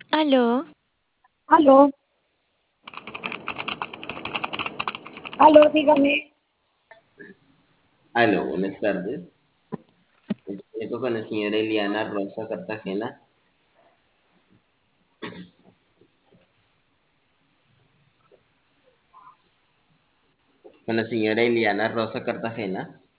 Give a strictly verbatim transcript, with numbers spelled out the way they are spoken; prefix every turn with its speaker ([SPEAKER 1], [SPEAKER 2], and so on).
[SPEAKER 1] Aló,
[SPEAKER 2] Aló, aló, dígame.
[SPEAKER 3] Aló, buenas tardes. Me comunico con la señora Eliana Rosa Cartagena. Con la señora Eliana Rosa Cartagena.